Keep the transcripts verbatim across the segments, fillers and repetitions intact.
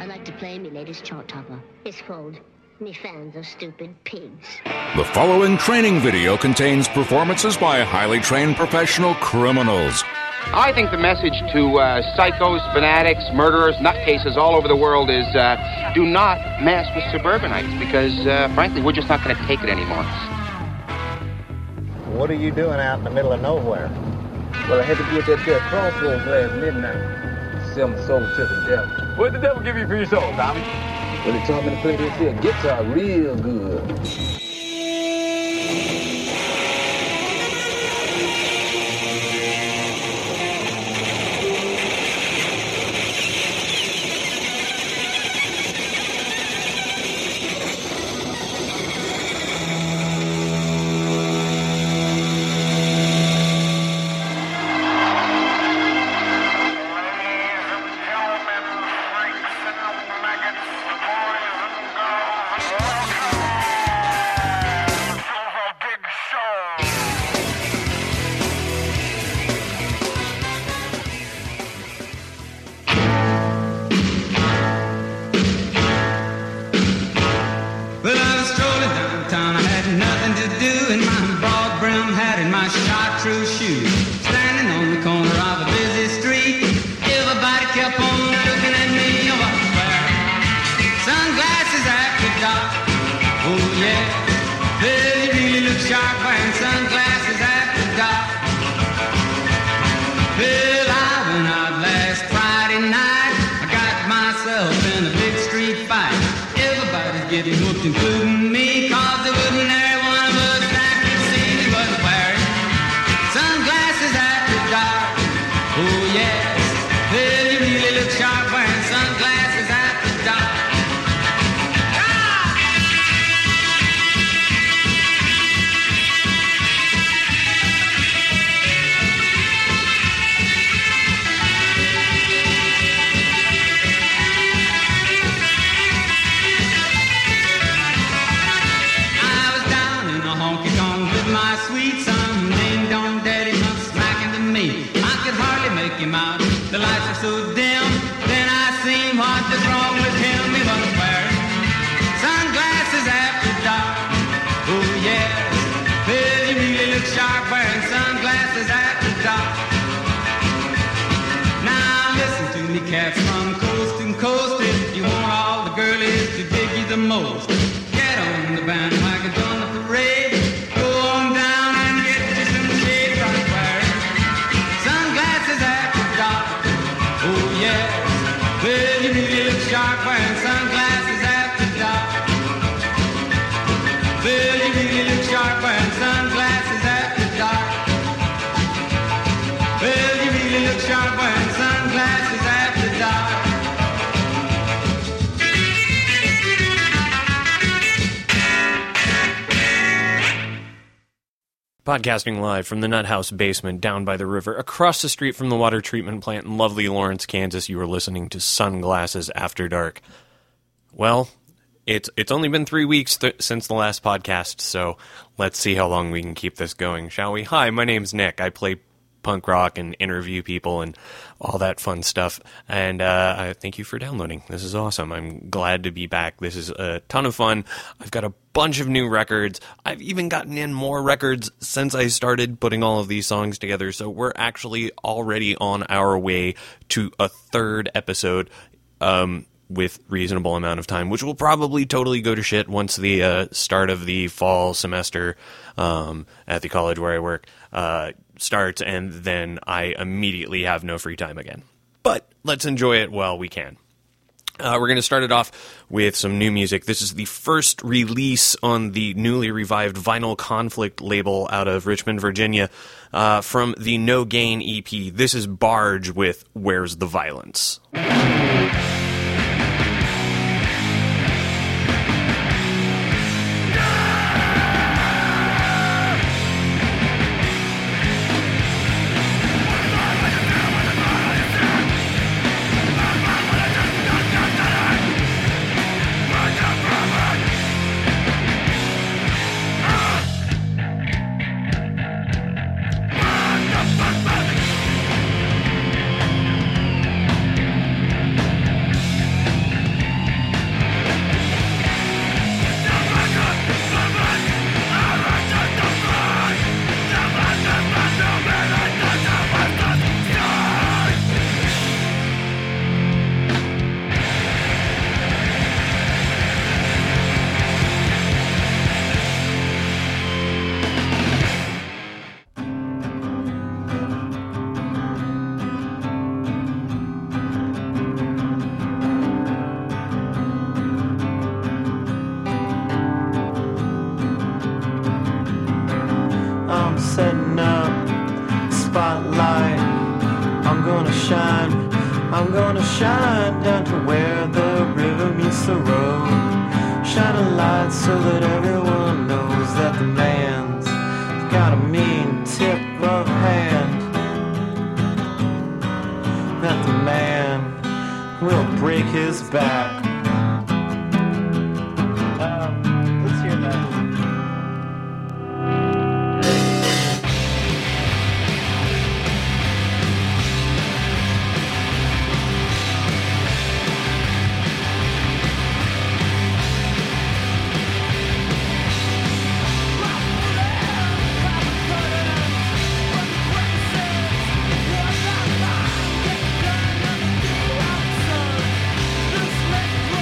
I'd like to play me latest chart topper. It's called Me Fans Are Stupid Pigs. The following training video contains performances by highly trained professional criminals. I think the message to uh, psychos, fanatics, murderers, nutcases all over the world is uh, do not mess with suburbanites because, uh, frankly, we're just not going to take it anymore. What are you doing out in the middle of nowhere? Well, I had to be at that there crossroads last midnight. Sell my soul to the devil. What did the devil give you for your soul, Tommy? Well, he taught me to play this here guitar real good. Including me, cause there wasn't every one of us that could see me wasn't wearing sunglasses after dark. Oh yes, well you really look sharp wearing sunglasses after dark. Out. The lights are so dim, then I seen what was wrong with him. He wasn't wearing sunglasses after dark. Oh yes, well you really look sharp wearing sunglasses after dark. Now listen to me cats from coast to coast. If you want all the girlies to dig you the most, get on the bandwagon, join the parade. Go on down and get you some shade from wearing sunglasses after. Oh yes, well you really look sharp wearing sunglasses after dark. Well you really look sharp wearing sunglasses after dark. Well you really look sharp wearing sunglasses after dark. Podcasting live from the Nut House basement down by the river, across the street from the water treatment plant in lovely Lawrence, Kansas, you are listening to Sunglasses After Dark. Well, it's it's only been three weeks th- since the last podcast, so let's see how long we can keep this going, shall we? Hi, my name's Nick. I play punk rock and interview people and all that fun stuff, and uh, I thank you for downloading. This is awesome. I'm glad to be back. This is a ton of fun. I've got a bunch of new records. I've even gotten in more records since I started putting all of these songs together, so we're actually already on our way to a third episode um, with reasonable amount of time, which will probably totally go to shit once the uh, start of the fall semester um, at the college where I work uh, starts, and then I immediately have no free time again. But let's enjoy it while we can. Uh, we're going to start it off with some new music. This is the first release on the newly revived Vinyl Conflict label out of Richmond, Virginia, uh, from the No Gain E P. This is Barge with Where's the Violence? Shine down to where the river meets the road. Shine a light so that everyone knows that the man's got a mean tip of hand. That the man will break his back. Um, let's hear that. Just let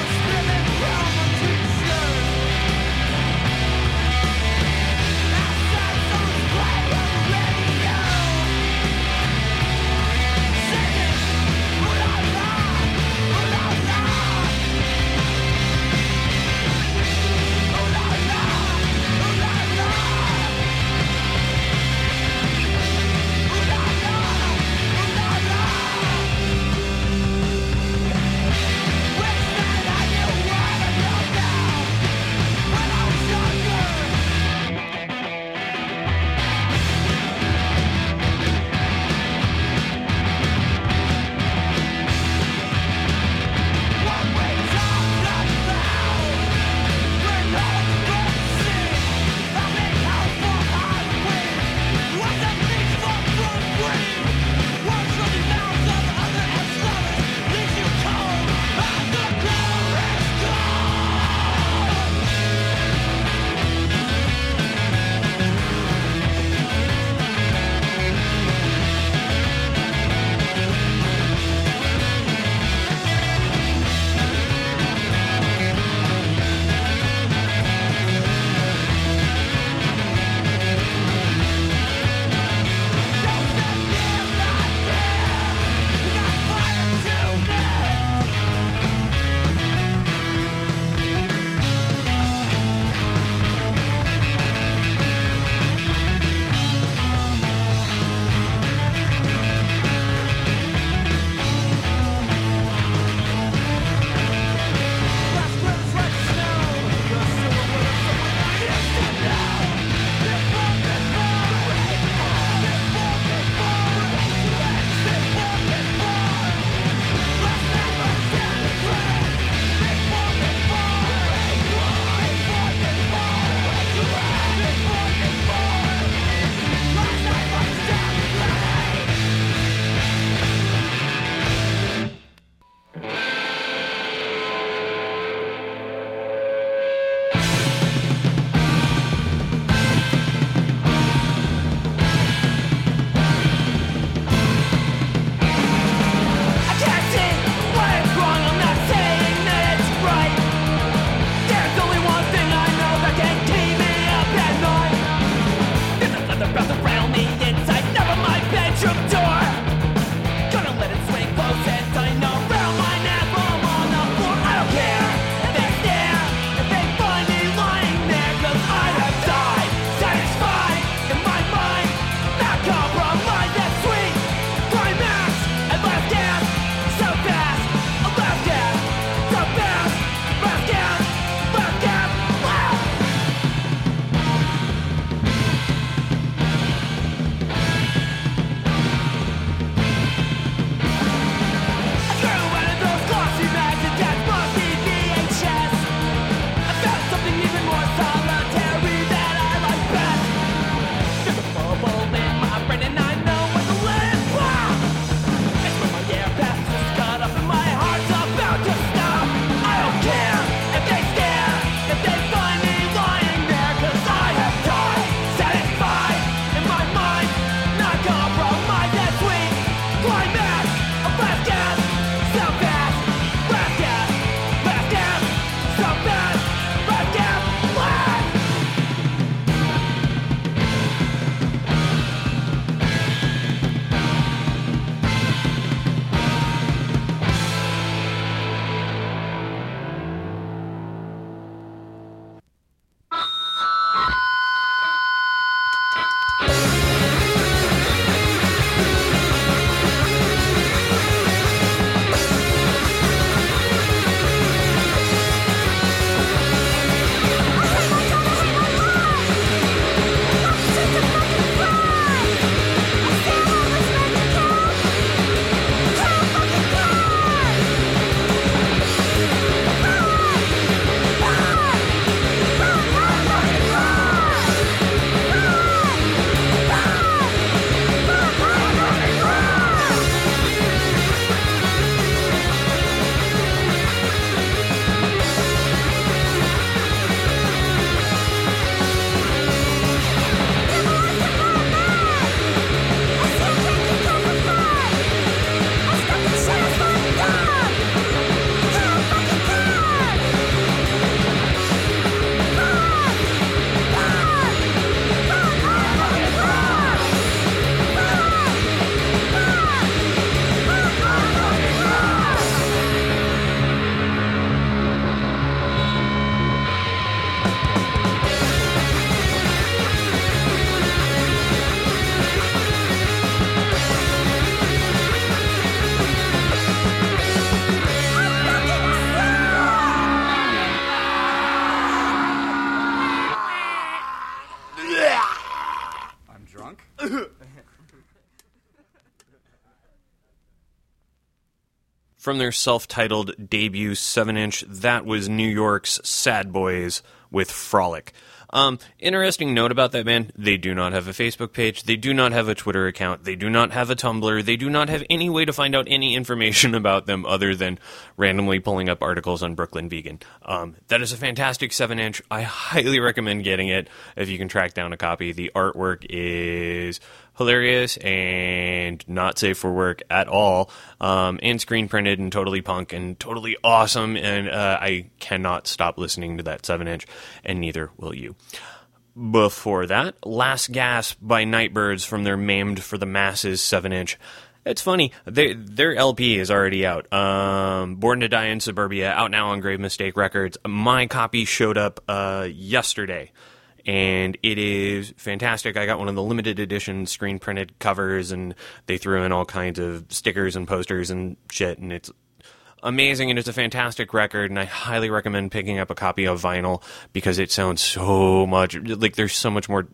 from their self-titled debut seven inch. That was New York's Sad Boys with Frolic. Um, interesting note about that band, they do not have a Facebook page, they do not have a Twitter account, they do not have a Tumblr, they do not have any way to find out any information about them other than randomly pulling up articles on Brooklyn Vegan. Um, that is a fantastic seven inch. I highly recommend getting it if you can track down a copy. The artwork is hilarious and not safe for work at all, um, and screen printed and totally punk and totally awesome, and uh, I cannot stop listening to that seven inch, and neither will you. Before that, Last Gas by Nightbirds from their Maimed for the Masses seven inch. It's funny, they, their L P is already out. Um, Born to Die in Suburbia, out now on Grave Mistake Records. My copy showed up uh, yesterday, and it is fantastic. I got one of the limited edition screen printed covers, and they threw in all kinds of stickers and posters and shit, and it's amazing, and it's a fantastic record, and I highly recommend picking up a copy of vinyl because it sounds so much like there's so much more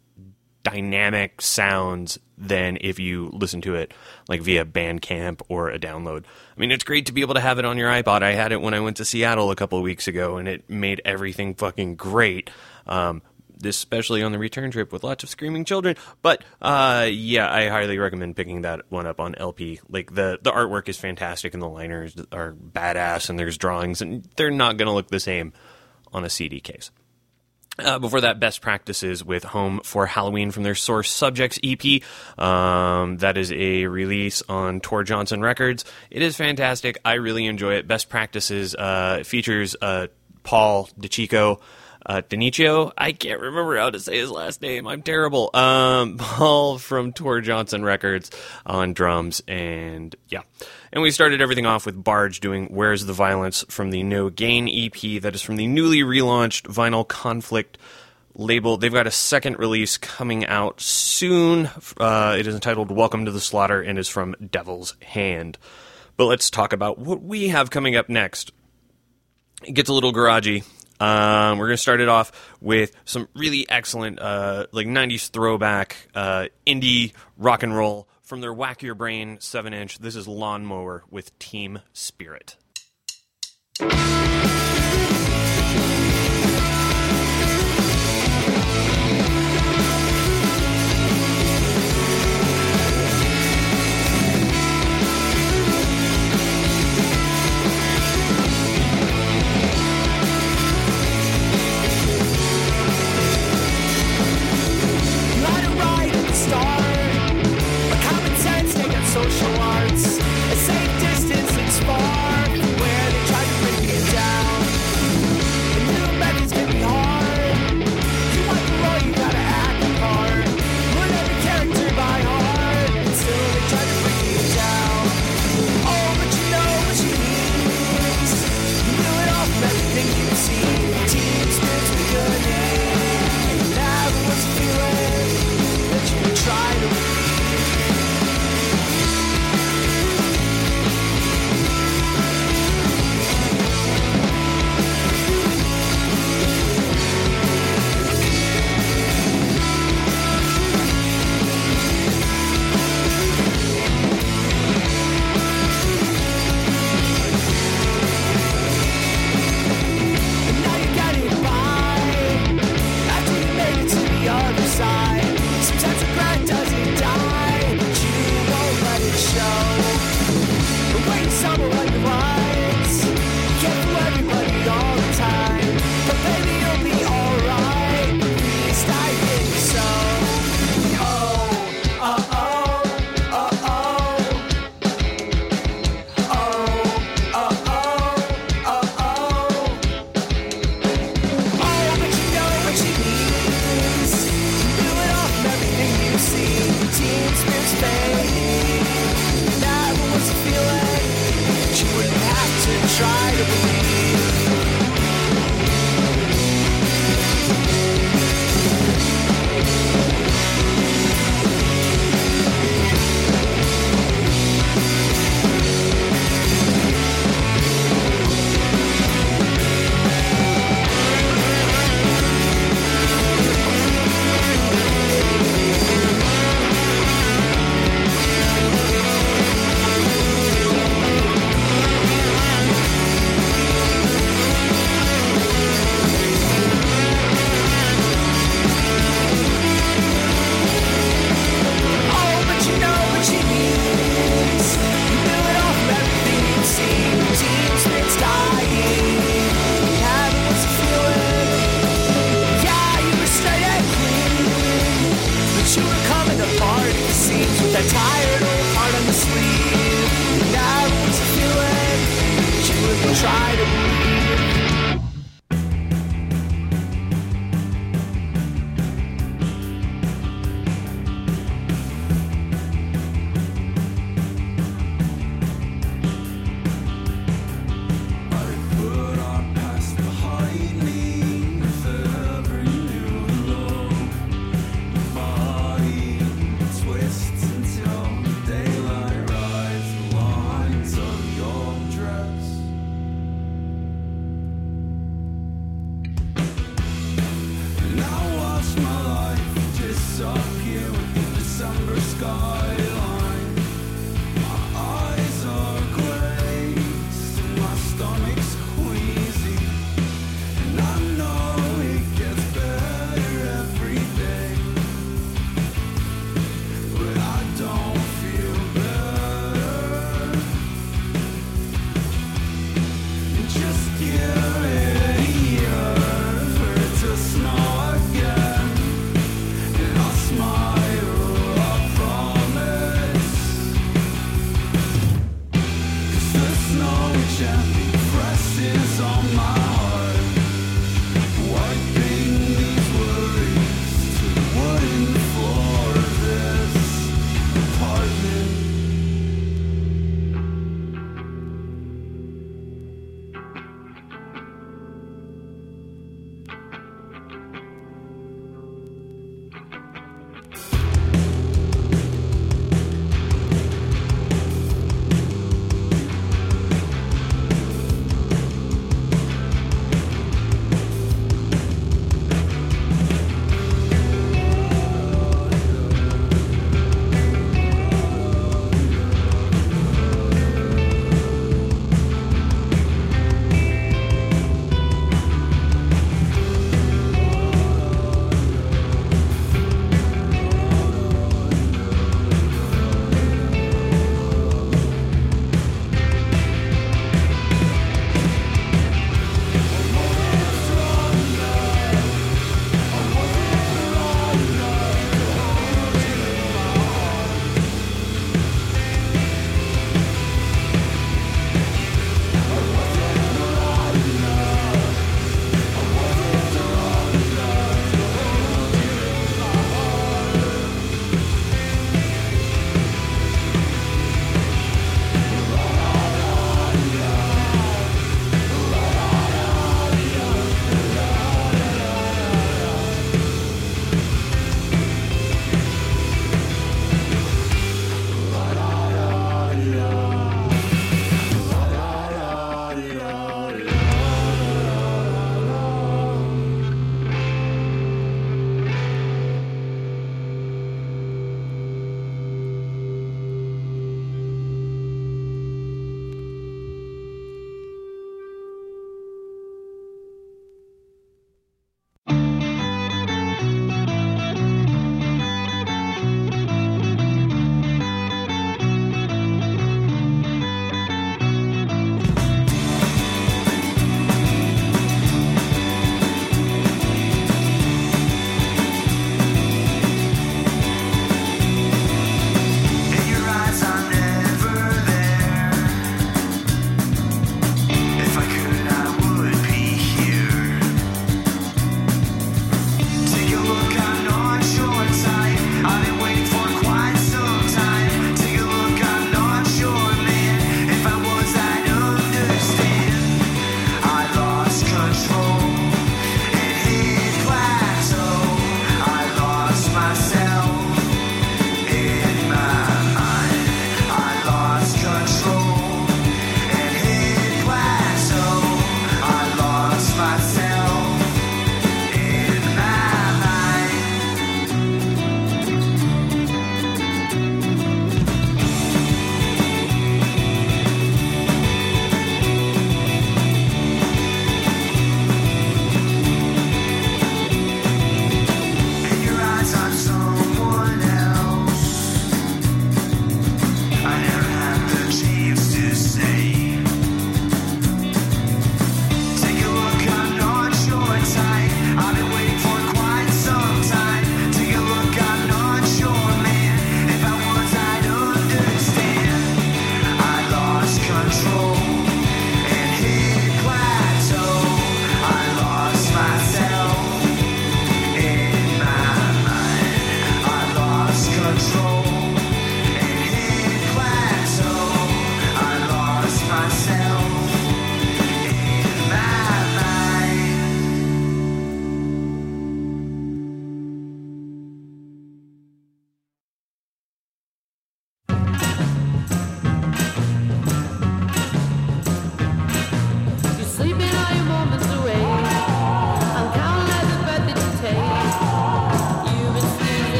dynamic sounds than if you listen to it like via Bandcamp or a download. I mean, it's great to be able to have it on your iPod. I had it when I went to Seattle a couple of weeks ago, and it made everything fucking great. Um, especially on the return trip with lots of screaming children. But, uh, yeah, I highly recommend picking that one up on L P. Like, the, the artwork is fantastic, and the liners are badass, and there's drawings, and they're not going to look the same on a C D case. Uh, before that, Best Practices with Home for Halloween from their Source Subjects E P. Um, that is a release on Tor Johnson Records. It is fantastic. I really enjoy it. Best Practices uh, features uh, Paul DiCicco, Uh, Denicio, I can't remember how to say his last name. I'm terrible. Um, Paul from Tor Johnson Records on drums, and yeah. And we started everything off with Barge doing Where's the Violence from the No Gain E P. That is from the newly relaunched Vinyl Conflict label. They've got a second release coming out soon. Uh, it is entitled Welcome to the Slaughter and is from Devil's Hand. But let's talk about what we have coming up next. It gets a little garagey. Um, we're going to start it off with some really excellent, uh, like nineties throwback, uh, indie rock and roll from their Whack Your Brain seven inch. This is Lawnmower with Team Spirit. Social arts, a safe distance, it's far from where they try to bring it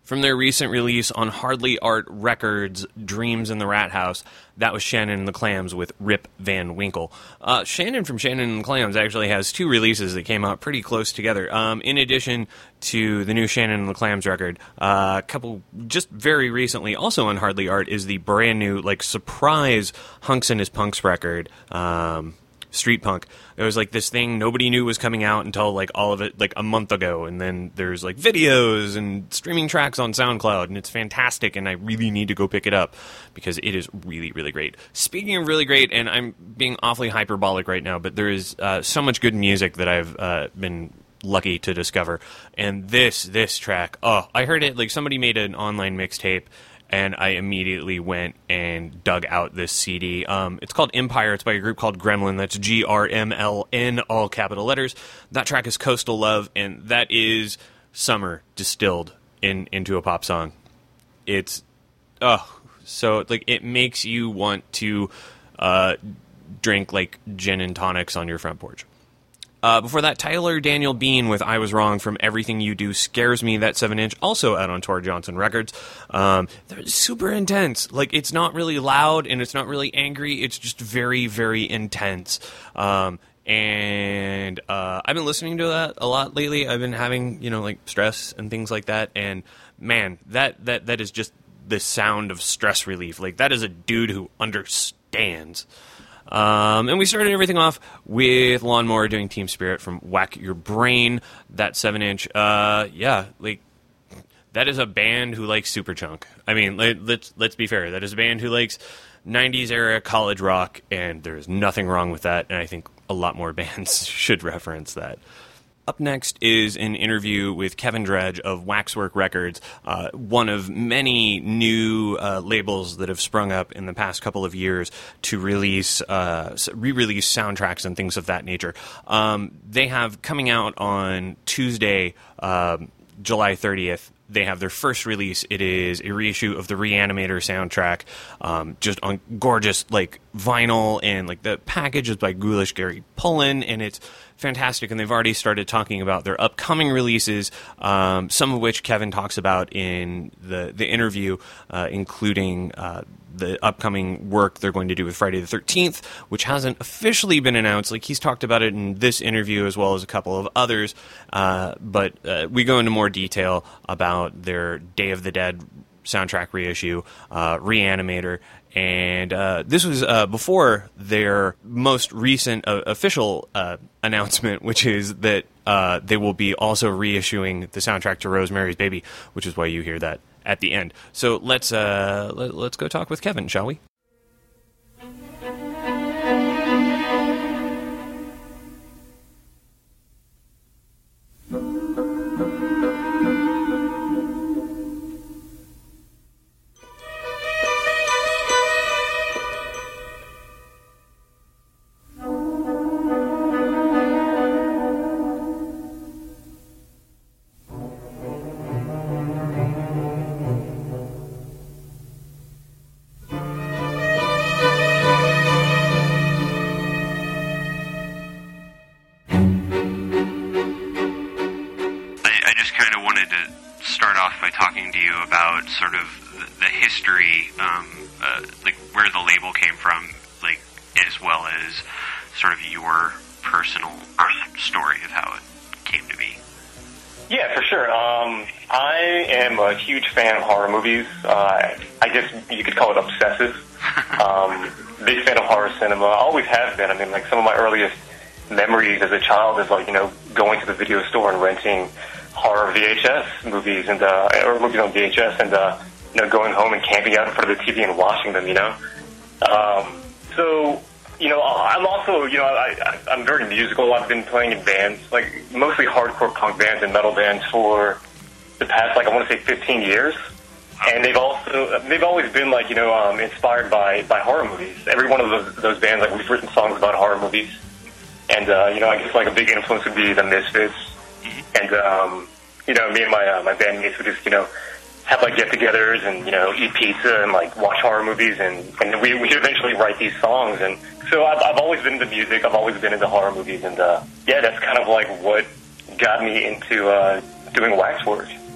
From their recent release on Hardly Art Records, Dreams in the Rat House, that was Shannon and the Clams with Rip Van Winkle. Uh, Shannon from Shannon and the Clams actually has two releases that came out pretty close together. Um, in addition to the new Shannon and the Clams record, a uh, couple, just very recently, also on Hardly Art, is the brand new, like, surprise Hunks and His Punks record, um... Street Punk. It was like this thing nobody knew was coming out until like all of it like a month ago, and then there's like videos and streaming tracks on SoundCloud, and it's fantastic, and I really need to go pick it up because it is really, really great. Speaking of really great, and I'm being awfully hyperbolic right now, but there is uh, so much good music that I've uh, been lucky to discover, and this this track, oh, I heard it, like somebody made an online mixtape, and I immediately went and dug out this C D. Um, it's called Empire. It's by a group called Gremlin. That's G R M L N, all capital letters. That track is Coastal Love, and that is summer distilled in into a pop song. It's, oh, so, like, it makes you want to uh, drink, like, gin and tonics on your front porch. Uh, before that, Tyler Daniel Bean with I Was Wrong from Everything You Do Scares Me, that seven inch, also out on Tor Johnson Records. Um, they're super intense. Like, it's not really loud, and it's not really angry. It's just very, very intense. Um, and uh, I've been listening to that a lot lately. I've been having, you know, like, stress and things like that. And, man, that, that, that is just the sound of stress relief. Like, that is a dude who understands. Um, and we started everything off with Lawnmower doing Team Spirit from Whack Your Brain, that seven inch. Uh, yeah, like, that is a band who likes Superchunk. I mean, let, let's let's be fair. That is a band who likes nineties era college rock, and there's nothing wrong with that, and I think a lot more bands should reference that. Up next is an interview with Kevin Dredge of Waxwork Records, uh, one of many new uh, labels that have sprung up in the past couple of years to release, uh, re-release soundtracks and things of that nature. Um, they have coming out on Tuesday, uh, July thirtieth. They have their first release. It is a reissue of the Reanimator soundtrack, um, just on gorgeous like vinyl, and like the package is by Ghoulish Gary Pullen, and it's fantastic. And they've already started talking about their upcoming releases, um, some of which Kevin talks about in the the interview, uh, including uh, the upcoming work they're going to do with Friday the thirteenth, which hasn't officially been announced. Like, he's talked about it in this interview as well as a couple of others, uh, but uh, we go into more detail about their Day of the Dead soundtrack reissue, uh, Reanimator, and uh, this was uh, before their most recent uh, official uh, announcement, which is that uh, they will be also reissuing the soundtrack to Rosemary's Baby, which is why you hear that at the end. So let's uh, let, let's go talk with Kevin, shall we? Sort of the history, um, uh, like where the label came from, like as well as sort of your personal story of how it came to be. Yeah, for sure. Um, I am a huge fan of horror movies. Uh, I guess you could call it obsessive. um, big fan of horror cinema. Always have been. I mean, like some of my earliest memories as a child is like, you know, going to the video store and renting horror V H S movies and uh, or movies on V H S, and uh, you know, going home and camping out in front of the T V and watching them. You know, um, so you know, I'm also you know I, I, I'm very musical. I've been playing in bands, like mostly hardcore punk bands and metal bands for the past like I want to say fifteen years, and they've also they've always been like you know um, inspired by by horror movies. Every one of those those bands, like we've written songs about horror movies, and uh, you know I guess like a big influence would be the Misfits. And, um, you know, me and my uh, my bandmates would just, you know, have, like, get-togethers and, you know, eat pizza and, like, watch horror movies. And, and we we eventually write these songs. And so I've, I've always been into music. I've always been into horror movies. And, uh, yeah, that's kind of, like, what got me into uh, doing Waxwork. Uh, have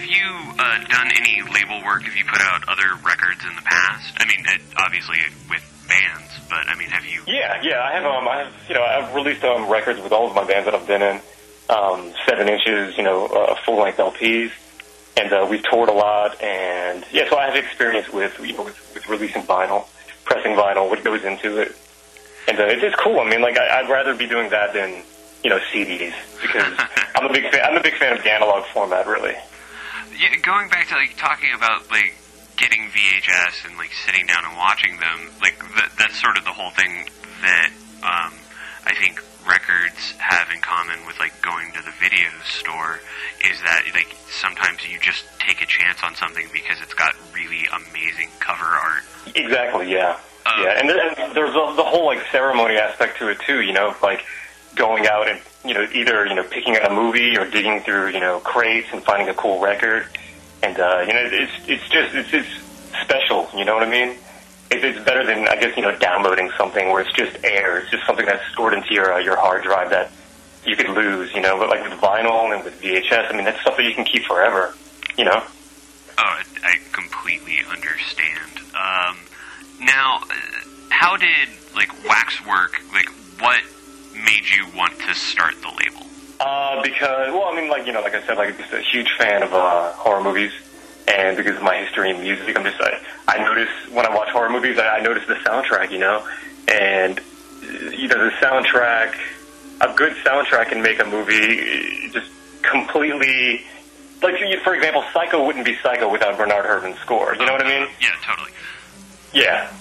have you uh, done any label work? Have you put out other records in the past? I mean, it, obviously with bands, but I mean, have you? Yeah, yeah, I have. Um, I have. You know, I've released um records with all of my bands that I've been in. Um, seven inches, you know, uh, full length L Ps, and uh, we've toured a lot. And yeah, so I have experience with you know with, with releasing vinyl, pressing vinyl, what goes into it, and uh, it's, it's cool. I mean, like I, I'd rather be doing that than you know C Ds because I'm a big fan. I'm a big fan of the analog format, really. Yeah, going back to like talking about like getting V H S and like sitting down and watching them, like that, that's sort of the whole thing that um, I think records have in common with like going to the video store is that like sometimes you just take a chance on something because it's got really amazing cover art. Exactly. Yeah. Um, yeah, and, there, and there's the, the whole like ceremony aspect to it too. You know, like going out and you know either you know picking out a movie or digging through you know crates and finding a cool record, and uh, you know it's it's just it's it's special. You know what I mean? It, it's better than I guess you know downloading something where it's just air. It's just something that's stored into your uh, your hard drive that you could lose. You know, but like with vinyl and with V H S, I mean that's stuff that you can keep forever. You know? Oh, I completely understand. Um, now, how did like Waxwork? Like, what made you want to start the label? Uh, because, well, I mean, like, you know, like I said, like, I'm just a huge fan of, uh, horror movies, and because of my history in music, I'm just, I, I notice, when I watch horror movies, I, I notice the soundtrack, you know, and, you know, the soundtrack, a good soundtrack can make a movie just completely, like, for example, Psycho wouldn't be Psycho without Bernard Herrmann's score, you know what I mean? Yeah, totally. Yeah.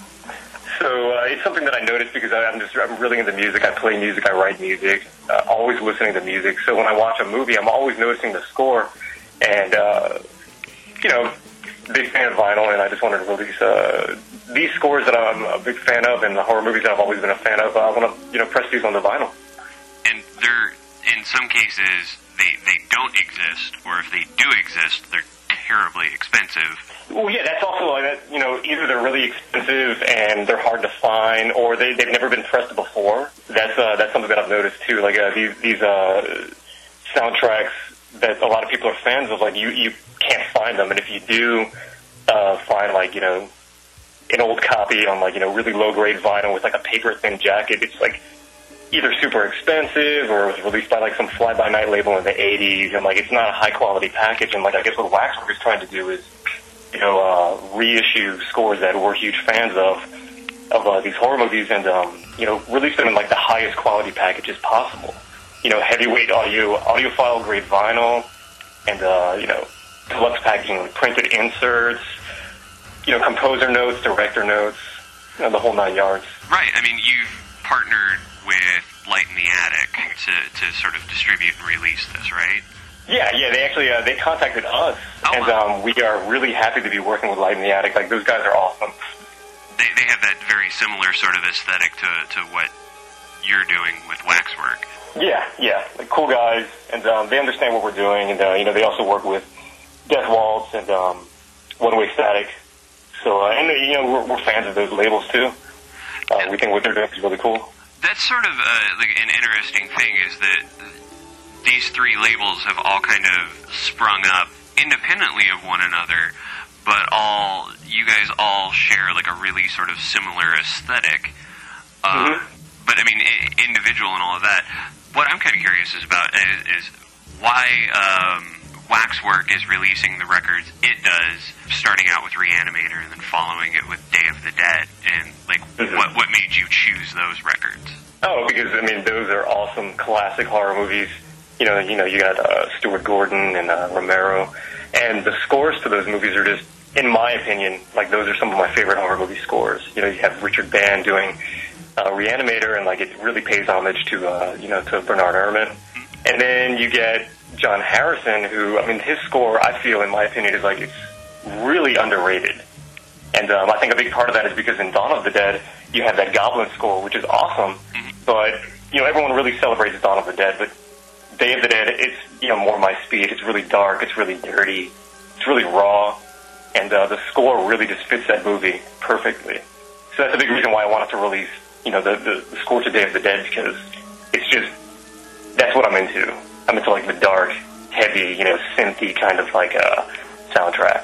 So uh, it's something that I noticed because I, I'm just I'm really into music. I play music. I write music. Uh, always listening to music. So when I watch a movie, I'm always noticing the score. And uh, you know, big fan of vinyl, and I just wanted to release uh, these scores that I'm a big fan of, and the horror movies that I've always been a fan of. I want to you know press these on the vinyl. And they're in some cases they they don't exist, or if they do exist, they're terribly expensive. Well, yeah, that's also like that. You know, either they're really expensive and they're hard to find, or they they've never been pressed before. That's uh, that's something that I've noticed too. Like uh, these these uh, soundtracks that a lot of people are fans of. Like you you can't find them, and if you do uh, find like you know an old copy on like you know really low grade vinyl with like a paper thin jacket, it's like either super expensive or it was released by like some fly by night label in the eighties, and like it's not a high quality package. And like I guess what Waxwork is trying to do is you know, uh, reissue scores that we're huge fans of, of uh, these horror movies and, um, you know, release them in, like, the highest quality packages possible. You know, heavyweight audio, audiophile grade vinyl, and, uh, you know, deluxe packaging with printed inserts, you know, composer notes, director notes, you know, the whole nine yards. Right. I mean, you've partnered with Light in the Attic to, to sort of distribute and release this, right? Yeah, yeah, they actually, uh, they contacted us, oh, and um, we are really happy to be working with Light in the Attic. Like, those guys are awesome. They they have that very similar sort of aesthetic to, to what you're doing with Waxwork. Yeah, yeah, like, cool guys, and um, they understand what we're doing, and, uh, you know, they also work with Death Waltz and um, One Way Static. So, uh, and, you know, we're, we're fans of those labels, too. Uh, we think what they're doing is really cool. That's sort of uh, like an interesting thing is that these three labels have all kind of sprung up independently of one another, but all you guys all share like a really sort of similar aesthetic. Uh, mm-hmm. But I mean, I- individual and all of that. What I'm kind of curious is about is, is why um, Waxwork is releasing the records it does, starting out with Reanimator and then following it with Day of the Dead, and like mm-hmm. what what made you choose those records? Oh, because I mean, those are awesome classic horror movies. You know, you know, you got uh, Stuart Gordon and uh, Romero, and the scores to those movies are just, in my opinion, like those are some of my favorite horror movie scores. You know, you have Richard Band doing uh, Reanimator, and like it really pays homage to, uh, you know, to Bernard Herrmann. And then you get John Harrison, who, I mean, his score, I feel, in my opinion, is like it's really underrated. And um, I think a big part of that is because in Dawn of the Dead, you have that Goblin score, which is awesome, but you know, everyone really celebrates Dawn of the Dead, but Day of the Dead, it's, you know, more my speed. It's really dark. It's really dirty. It's really raw. And uh, the score really just fits that movie perfectly. So that's a big reason why I wanted to release, you know, the, the, the score to Day of the Dead, because it's just, that's what I'm into. I'm into, like, the dark, heavy, you know, synthy kind of like uh, soundtracks.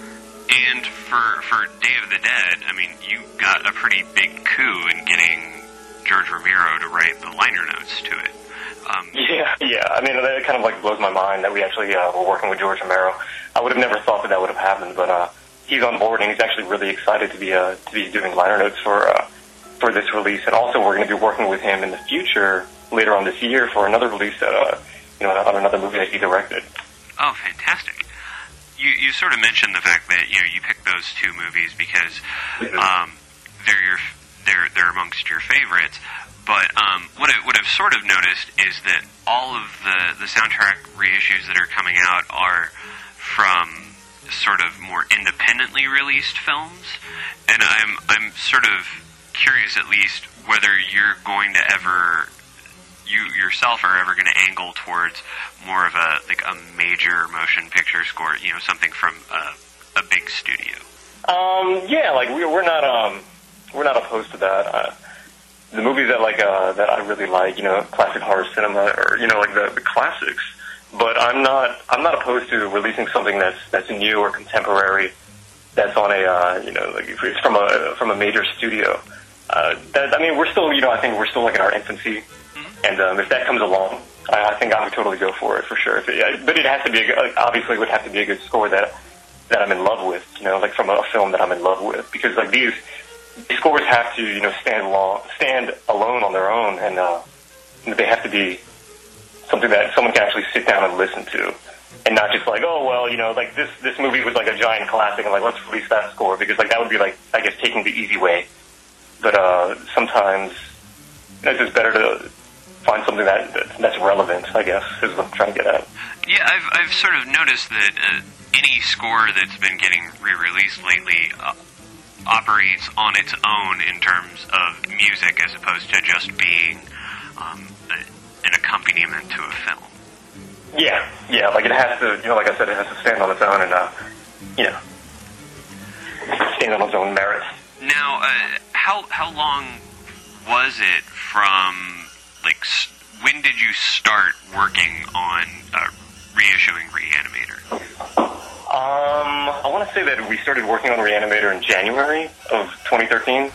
And for for Day of the Dead, I mean, you got a pretty big coup in getting George Romero to write the liner notes to it. Um, yeah, yeah. I mean, that kind of like blows my mind that we actually uh, were working with George Romero. I would have never thought that that would have happened, but uh, he's on board and he's actually really excited to be uh, to be doing liner notes for uh, for this release. And also, we're going to be working with him in the future later on this year for another release that uh, you know, on another movie that he directed. Oh, fantastic! You you sort of mentioned the fact that you know you picked those two movies because um, they're your they're they're amongst your favorites. But um, what, I, what I've sort of noticed is that all of the, the soundtrack reissues that are coming out are from sort of more independently released films, and I'm I'm sort of curious, at least, whether you're going to ever, you yourself are ever going to angle towards more of a like a major motion picture score, you know, something from a, a big studio. Um, yeah, like we, we're not um, we're not opposed to that. Uh, The movies that like uh, that I really like, you know, classic horror cinema, or you know, like the, the classics. But I'm not I'm not opposed to releasing something that's that's new or contemporary. That's on a uh, you know, like if it's from a from a major studio. Uh, that I mean, we're still you know I think we're still like in our infancy, and um, if that comes along, I, I think I would totally go for it for sure. If it, but it has to be a, like, obviously it would have to be a good score that that I'm in love with, you know, like from a film that I'm in love with, because like these. These scores have to, you know, stand long, stand alone on their own, and uh, they have to be something that someone can actually sit down and listen to, and not just like, oh well, you know, like this this movie was like a giant classic, and like let's release that score, because like that would be like, I guess, taking the easy way. But uh, sometimes you know, it's just better to find something that that's relevant, I guess, is what I'm trying to get at. Yeah, I've I've sort of noticed that uh, any score that's been getting re-released lately. Uh, operates on its own in terms of music as opposed to just being um, a, an accompaniment to a film. Yeah, yeah, like it has to, you know, like I said, it has to stand on its own and, uh, you know, stand on its own merits. Now, uh, how how long was it from, like, when did you start working on uh, reissuing Reanimator? Um, I want to say that we started working on Reanimator in January of twenty thirteen,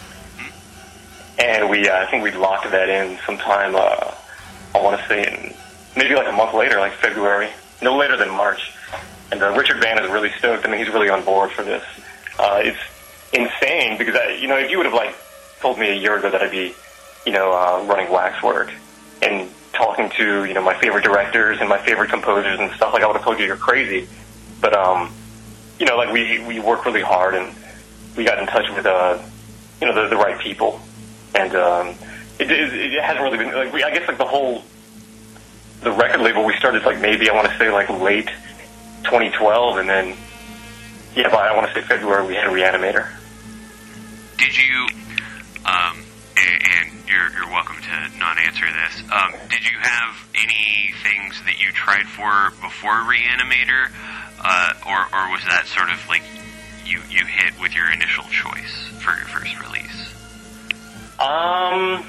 and we, uh, I think we locked that in sometime, uh, I want to say in maybe like a month later, like February, no later than March, and uh, Richard Van is really stoked. I mean, he's really on board for this. Uh, it's insane, because, I, you know, if you would have, like, told me a year ago that I'd be, you know, uh, running Waxwork and talking to, you know, my favorite directors and my favorite composers and stuff, like, I would have told you you're crazy. But, um, you know, like, we, we work really hard, and we got in touch with, uh, you know, the, the right people. And um, it, it, it hasn't really been, like, we, I guess, like, the whole, the record label, we started, like, maybe, I want to say, like, late twenty twelve, and then, yeah, by, I want to say February, we had Reanimator. Did you, um, and, and you're, you're welcome to not answer this, um, did you have any things that you tried for before Reanimator? Uh, or, or was that sort of like you, you hit with your initial choice for your first release? Um,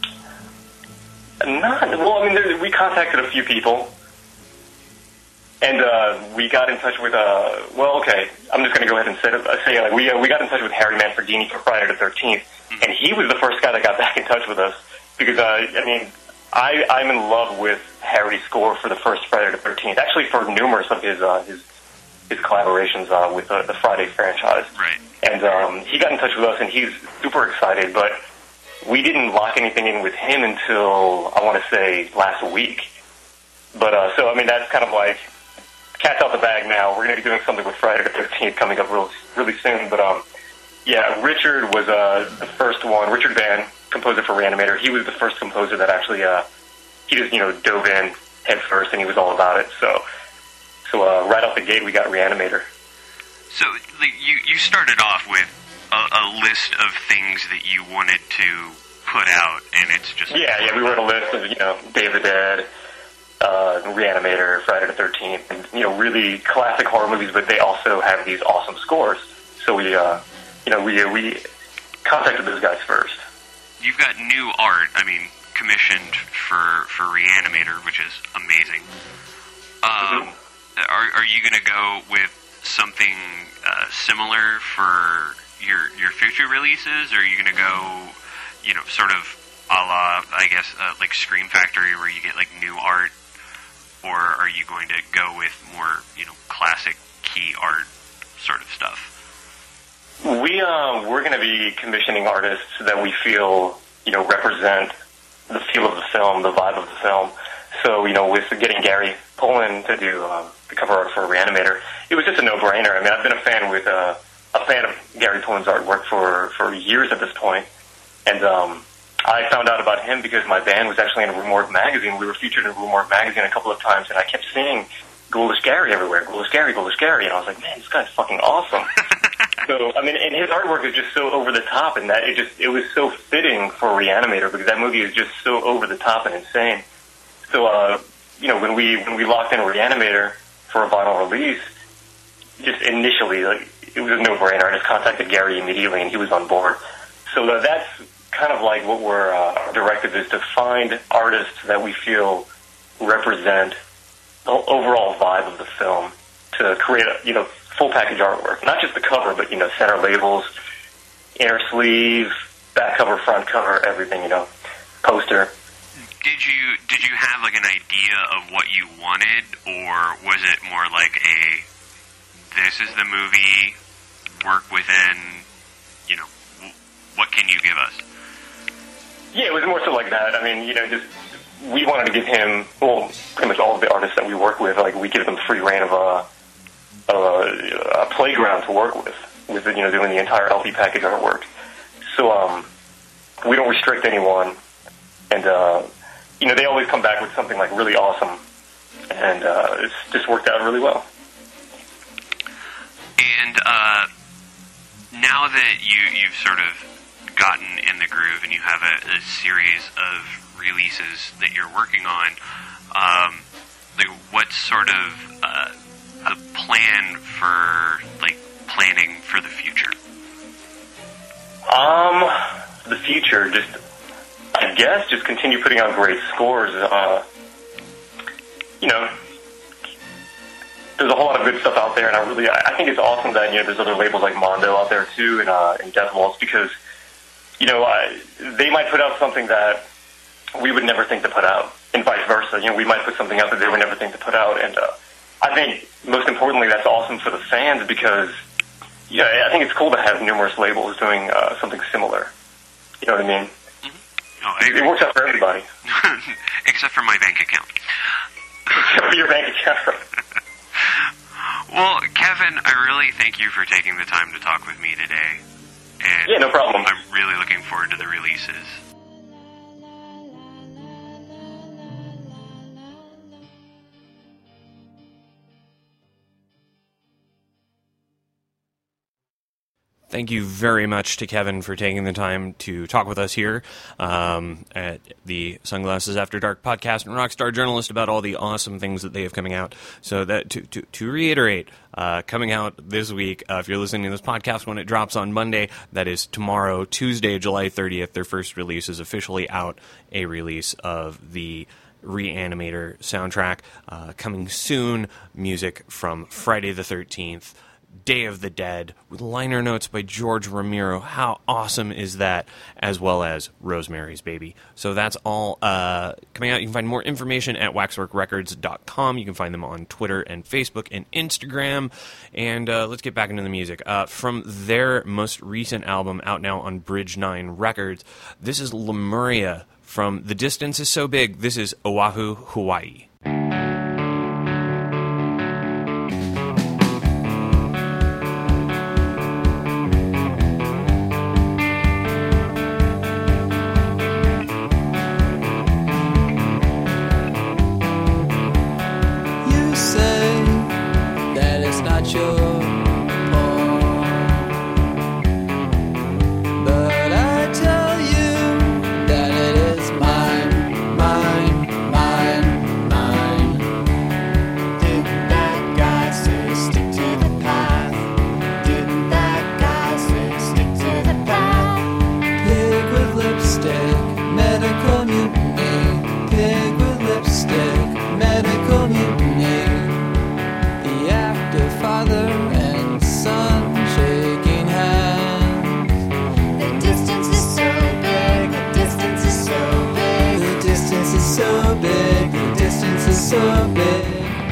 not, well, I mean, there, we contacted a few people, and uh, we got in touch with, uh, well, okay, I'm just going to go ahead and say, uh, say like, we, uh, we got in touch with Harry Manfredini for Friday the thirteenth, mm-hmm. and he was the first guy that got back in touch with us, because, uh, I mean, I, I'm in love with Harry's score for the first Friday the thirteenth, actually for numerous of his, uh, his, his collaborations uh, with uh, the Friday franchise. Right. And um, he got in touch with us, and he's super excited, but we didn't lock anything in with him until, I want to say, last week. But, uh, so, I mean, that's kind of like, cat's out the bag now. We're going to be doing something with Friday the thirteenth coming up real, really soon. But, um, yeah, Richard was uh, the first one. Richard Van, composer for Reanimator, he was the first composer that actually, uh, he just, you know, dove in head first, and he was all about it. So, so uh, right off the gate, we got Reanimator. So like, you, you started off with a, a list of things that you wanted to put out, and it's just... Yeah, yeah, we wrote a list of, you know, Day of the Dead, uh, Reanimator, Friday the thirteenth, and, you know, really classic horror movies, but they also have these awesome scores. So we, uh, you know, we, we contacted those guys first. You've got new art, I mean, commissioned for, for Reanimator, which is amazing. Um, are are you going to go with something uh, similar for your your future releases, or are you going to go, you know, sort of a la, I guess, uh, like Scream Factory, where you get like new art, or are you going to go with more, you know, classic key art sort of stuff? We uh, we're going to be commissioning artists that we feel, you know, represent the feel of the film, the vibe of the film. So, you know, with getting Gary Pullen to do um, the cover art for Reanimator, it was just a no-brainer. I mean, I've been a fan with uh, a fan of Gary Pullen's artwork for, for years at this point, and um, I found out about him because my band was actually in a Rumort magazine. We were featured in a Rumort magazine a couple of times, and I kept seeing Ghoulish Gary everywhere, Ghoulish Gary, Ghoulish Gary, and I was like, man, this guy's fucking awesome. So, I mean, and his artwork is just so over the top, and that it just it was so fitting for Reanimator because that movie is just so over the top and insane. So, uh, you know, when we when we locked in Reanimator for a vinyl release, just initially, like, it was a no-brainer. I just contacted Gary immediately, and he was on board. So uh, that's kind of like what we're uh, our directive is to find artists that we feel represent the overall vibe of the film to create a, you know, full package artwork, not just the cover, but, you know, center labels, inner sleeve, back cover, front cover, everything, you know, poster. Did you did you have like an idea of what you wanted, or was it more like a this is the movie, work within, you know, w- what can you give us? Yeah, it was more so like that. I mean, you know, just we wanted to give him, well, pretty much all of the artists that we work with, like we give them free reign of a, a, a playground to work with, with you know doing the entire L P package artwork. So um, we don't restrict anyone, and uh, you know they always come back with something like really awesome, and uh, it's just worked out really well. And uh, now that you you've sort of gotten in the groove and you have a, a series of releases that you're working on, um, like what's sort of uh, a plan for like planning for the future? Um, the future, just I guess, just continue putting out great scores. Uh, you know, there's a whole lot of good stuff out there, and I really I think it's awesome that you know there's other labels like Mondo out there too, and uh, and Death Waltz, because you know I, they might put out something that we would never think to put out, and vice versa. You know, we might put something out that they would never think to put out, and uh, I think most importantly, that's awesome for the fans because, yeah, I think it's cool to have numerous labels doing uh, something similar. You know what I mean? Mm-hmm. Oh, I agree. It works out for everybody, except for my bank account. Except for your bank account. Well, Kevin, I really thank you for taking the time to talk with me today. And yeah, no problem. I'm really looking forward to the releases. Thank you very much to Kevin for taking the time to talk with us here um, at the Sunglasses After Dark podcast and Rockstar Journalist about all the awesome things that they have coming out. So that to to, to reiterate, uh, coming out this week, uh, if you're listening to this podcast when it drops on Monday, that is tomorrow, Tuesday, July thirtieth, their first release is officially out, a release of the Reanimator soundtrack. Uh, coming soon, music from Friday the thirteenth, Day of the Dead, with liner notes by George Romero. How awesome is that? As well as Rosemary's Baby. So that's all uh, coming out. You can find more information at waxwork records dot com. You can find them on Twitter and Facebook and Instagram. And uh, let's get back into the music. Uh, from their most recent album, out now on Bridge nine Records, this is Lemuria from The Distance Is So Big. This is Oahu, Hawaii. Mine, mine, mine. so big.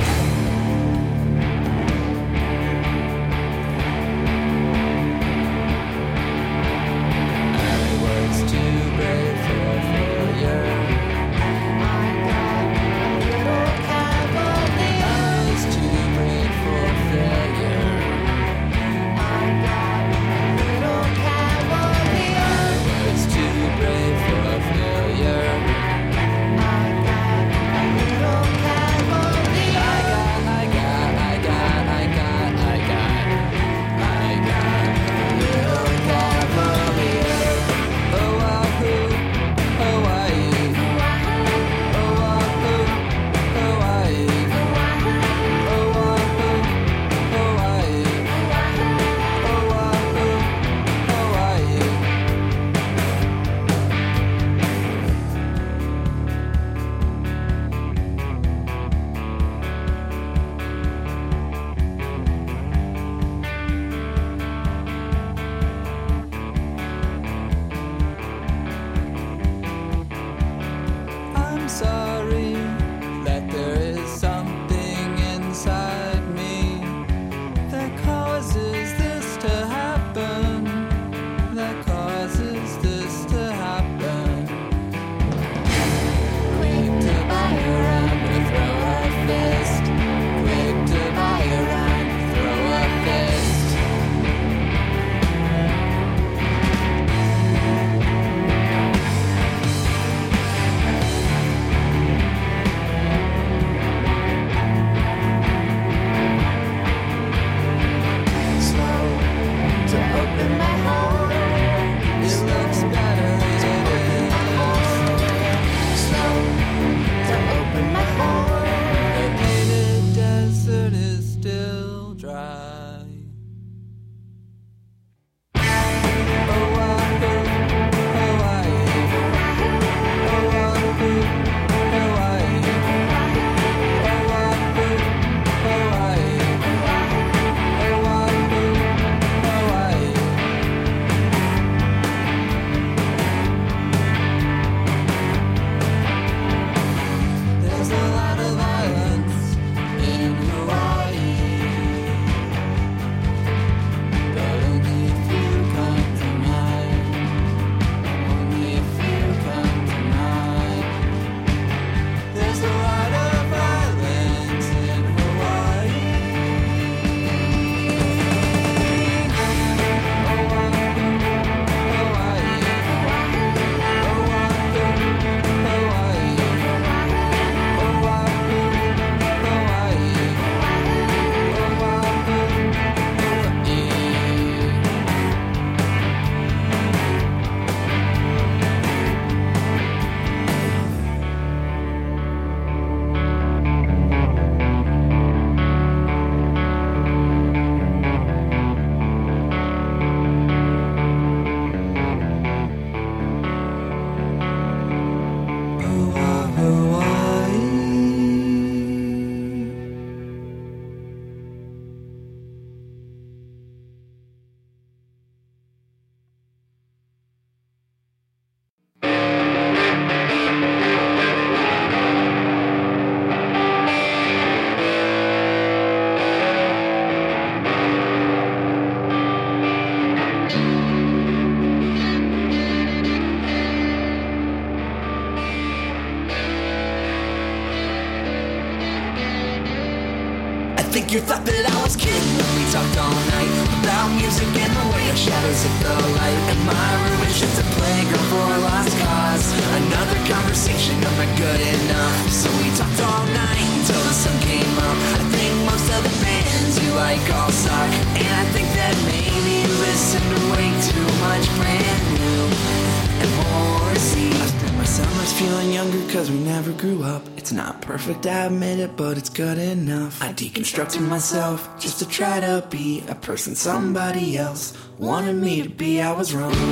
You thought that I was kidding when we talked all night about music and the way our shadows hit the light. And my room is just a playground for a lost cause. Another conversation, I'm not good enough. So we talked all night until the sun came up. I think most of the bands you like all suck. And I think that maybe you listen to way too much brand new and Morrissey. I spent my summers feeling younger cause we never grew up. It's not perfect, I admit it, but it's good enough. I deconstructed myself just to try to be a person somebody else wanted me to be. I was wrong.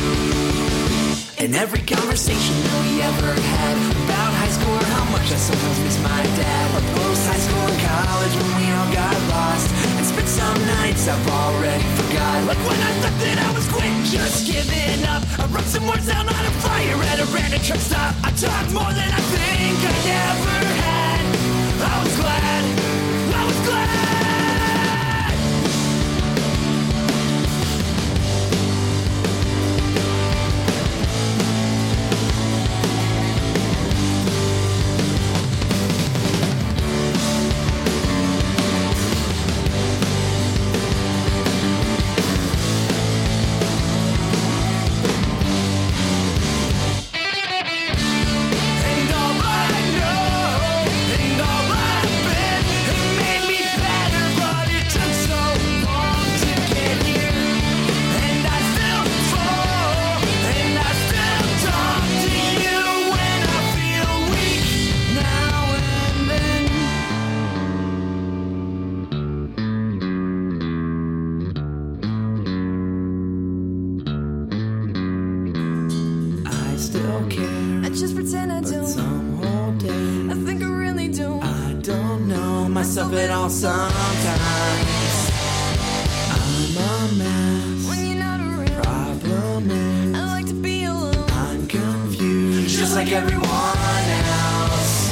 And every conversation that we ever had about high school or how much I sometimes miss my dad, or post high school and college when we all got lost and spent some nights I've already forgot. Like when I thought that I was quitting, just giving up, I wrote some words down on a flyer at a random truck stop. I talked more than I think I ever had. myself at all sometimes. I'm a mess. When you're not around. Problem is, I like to be alone. I'm confused, just like everyone else.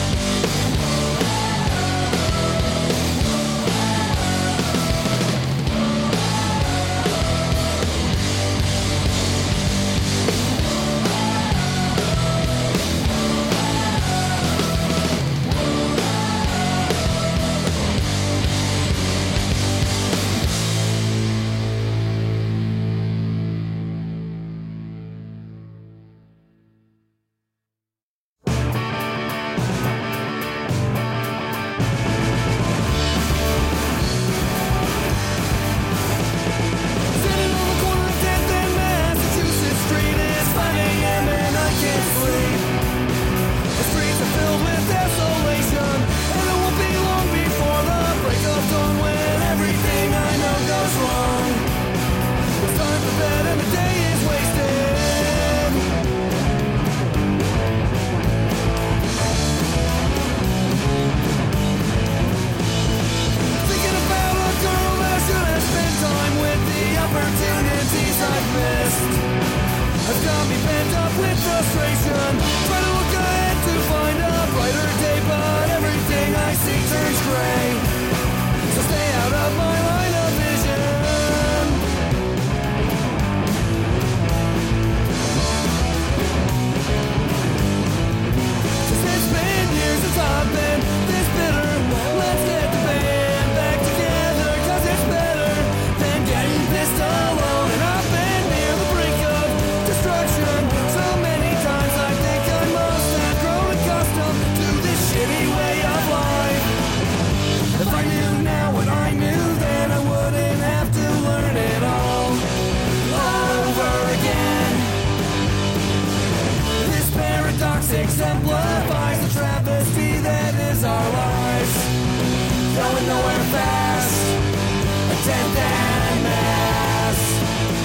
Exemplifies the travesty that is our lives. Going nowhere fast, a tenth en masse.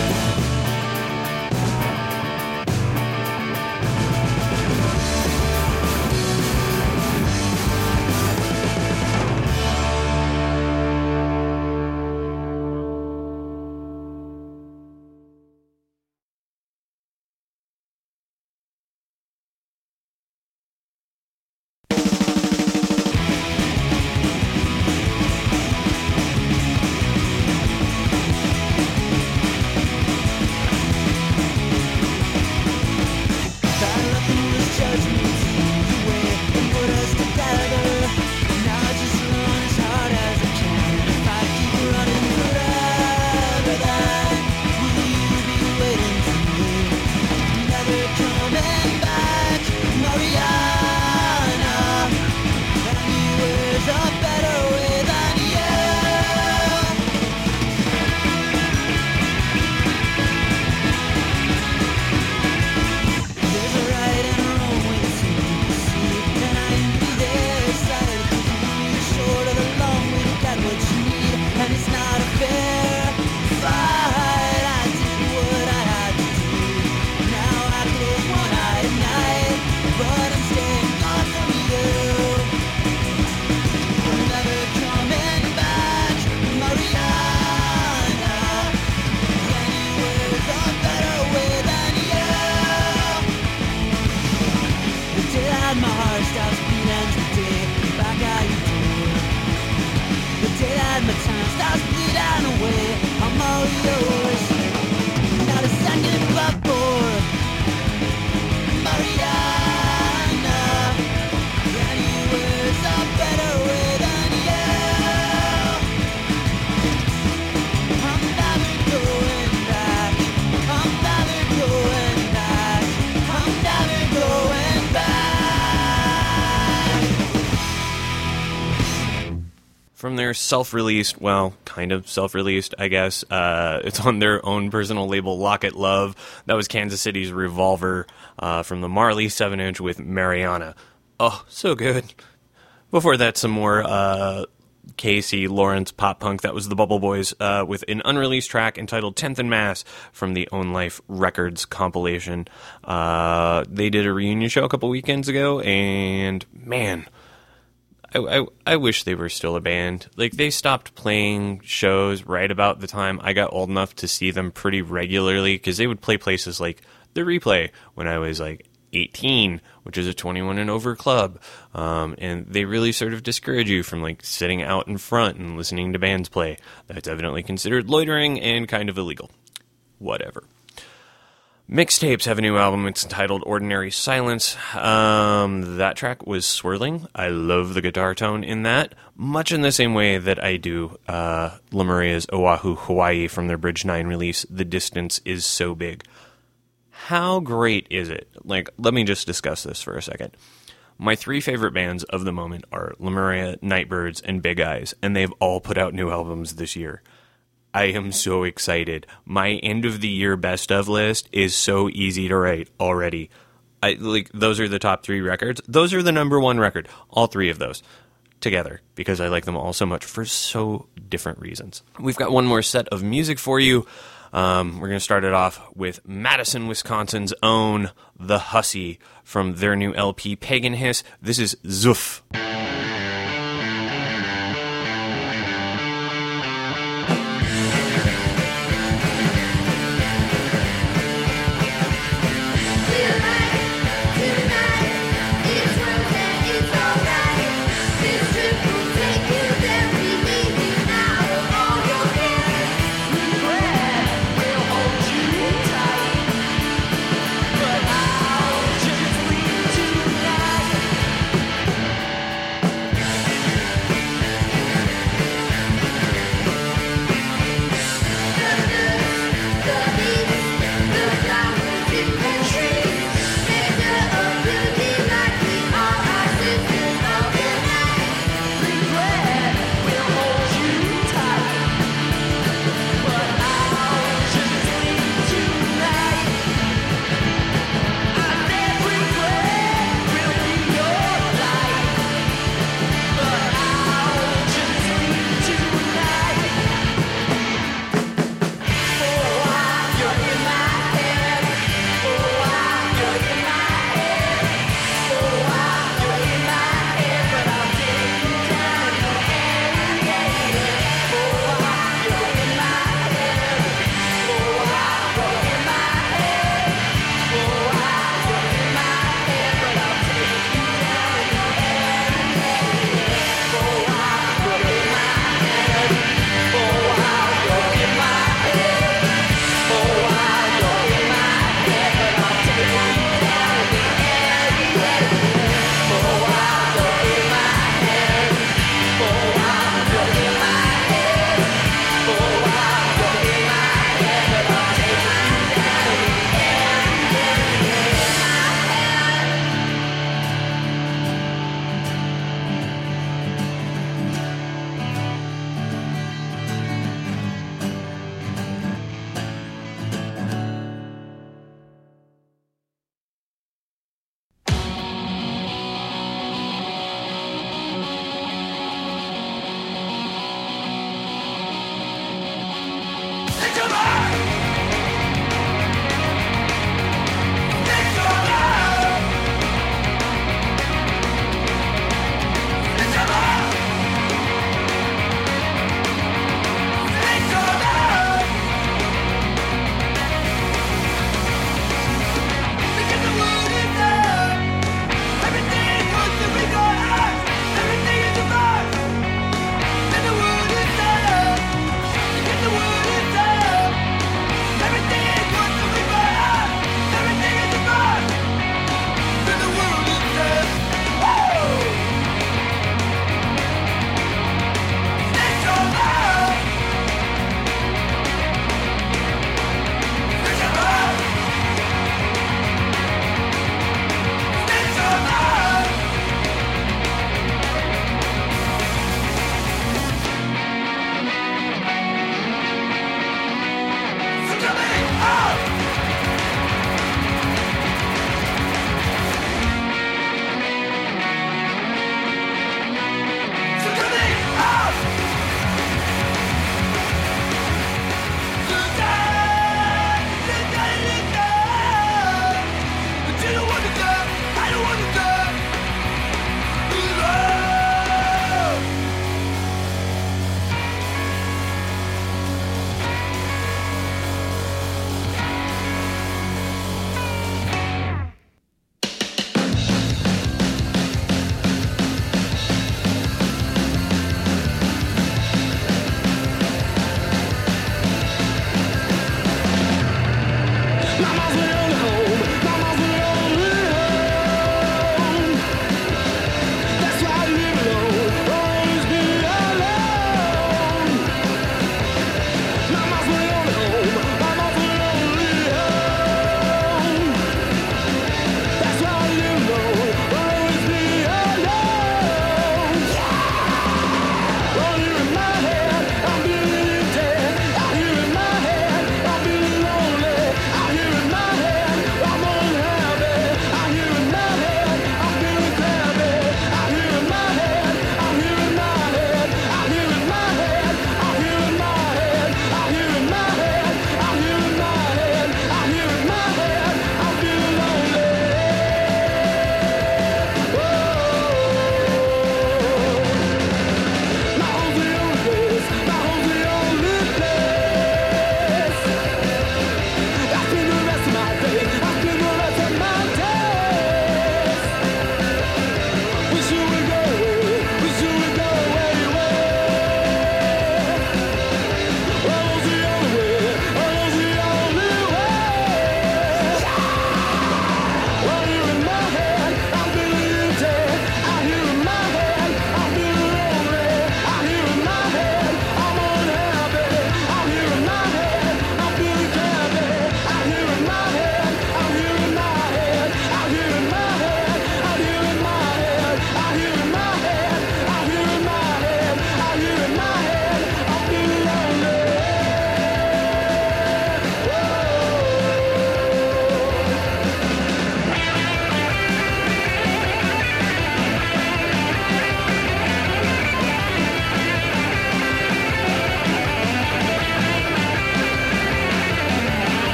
From their self-released, well, kind of self-released, I guess. Uh, it's on their own personal label, Locket Love. That was Kansas City's Revolver uh, from the Marley seven inch with Mariana. Oh, so good. Before that, some more uh, Casey Lawrence pop punk. That was the Bubble Boys uh, with an unreleased track entitled tenth en Masse from the Own Life Records compilation. Uh, they did a reunion show a couple weekends ago, and man... I, I, I wish they were still a band. Like, they stopped playing shows right about the time I got old enough to see them pretty regularly, because they would play places like The Replay when I was like eighteen, which is a twenty-one and over club. Um, and they really sort of discourage you from like sitting out in front and listening to bands play. That's evidently considered loitering and kind of illegal. Whatever. Mixtapes have a new album. It's entitled Ordinary Silence. Um, that track was swirling. I love the guitar tone in that, much in the same way that I do uh, Lemuria's Oahu, Hawaii from their Bridge nine release, The Distance Is So Big. How great is it? Like, let me just discuss this for a second. My three favorite bands of the moment are Lemuria, Nightbirds, and Big Eyes, and they've all put out new albums this year. I am so excited. My end of the year best of list is so easy to write already. I like those are the top three records. Those are the number one record. All three of those together, because I like them all so much for so different reasons. We've got one more set of music for you. Um, we're going to start it off with Madison, Wisconsin's own The Hussy from their new L P Pagan Hiss. This is Zoof.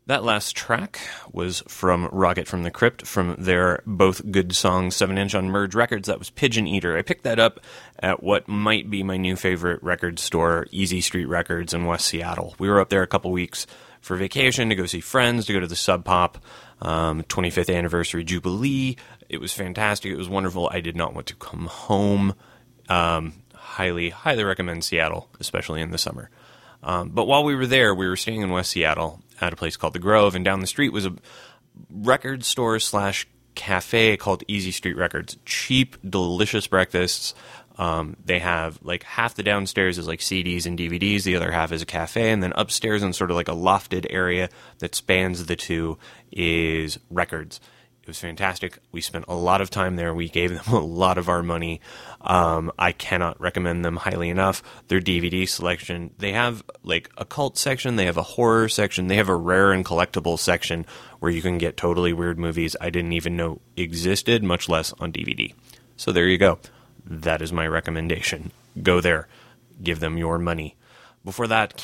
That last track was from Rocket from the Crypt, from their Both Good Songs seven inch on Merge Records. That was Pigeon Eater. I picked that up at what might be my new favorite record store, Easy Street Records in West Seattle. We were up there a couple weeks for vacation, to go see friends, to go to the Sub Pop um, twenty-fifth anniversary Jubilee. It was fantastic. It was wonderful. I did not want to come home. Um, highly, highly recommend Seattle, especially in the summer. Um, but while we were there, we were staying in West Seattle at a place called The Grove, and down the street was a record store slash cafe called Easy Street Records. Cheap, delicious breakfasts. Um, they have, like, half the downstairs is like C Ds and D V Ds, the other half is a cafe, and then upstairs in sort of like a lofted area that spans the two is records. It was fantastic. We spent a lot of time there. We gave them a lot of our money. Um, I cannot recommend them highly enough. Their D V D selection, they have like a cult section, they have a horror section, they have a rare and collectible section where you can get totally weird movies I didn't even know existed, much less on D V D. So there you go. That is my recommendation. Go there. Give them your money. Before that,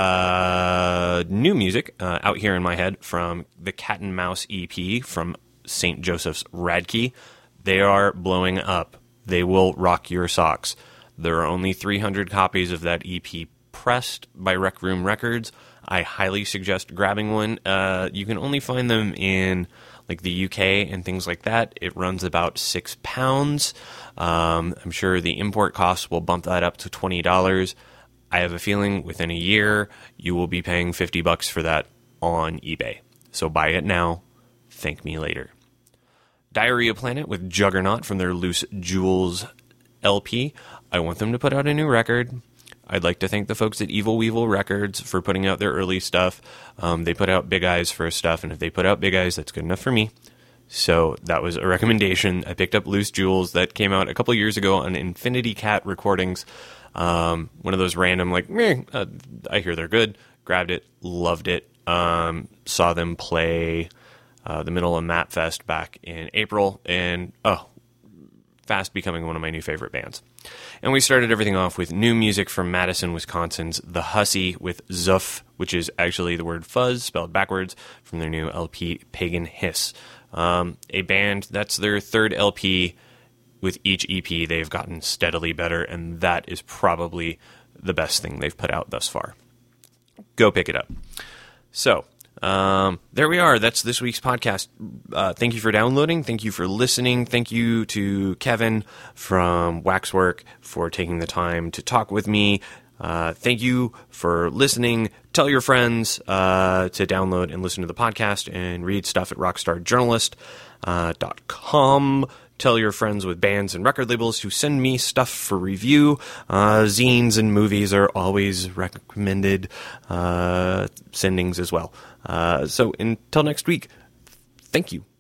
uh, new music uh, out here in my head from the Cat and Mouse E P from Saint Joseph's Radke. They are blowing up. They will rock your socks. There are only three hundred copies of that E P pressed by Rec Room Records. I highly suggest grabbing one. Uh, you can only find them in like the U K and things like that. It runs about six pounds. Um, I'm sure the import costs will bump that up to twenty dollars. I have a feeling within a year you will be paying fifty bucks for that on eBay. So buy it now. Thank me later. Diarrhea Planet with Juggernaut from their Loose Jewels L P. I want them to put out a new record. I'd like to thank the folks at Evil Weevil Records for putting out their early stuff. Um, they put out Big Eyes first stuff, and if they put out Big Eyes, that's good enough for me. So that was a recommendation. I picked up Loose Jewels. That came out a couple years ago on Infinity Cat Recordings. Um, one of those random, like, meh, uh, I hear they're good. Grabbed it, loved it. Um, saw them play uh, the middle of Map Fest back in April, and oh, fast becoming one of my new favorite bands. And we started everything off with new music from Madison, Wisconsin's The Hussy with Zuff, which is actually the word fuzz spelled backwards, from their new L P Pagan Hiss. Um, a band, that's their third L P. With each E P, they've gotten steadily better, and that is probably the best thing they've put out thus far. Go pick it up. So, um, there we are. That's this week's podcast. Uh, thank you for downloading. Thank you for listening. Thank you to Kevin from Waxwork for taking the time to talk with me. Uh, thank you for listening. Tell your friends uh, to download and listen to the podcast and read stuff at rockstar journalist dot com. Tell your friends with bands and record labels to send me stuff for review. Uh, zines and movies are always recommended uh, sendings as well. Uh, so until next week, thank you.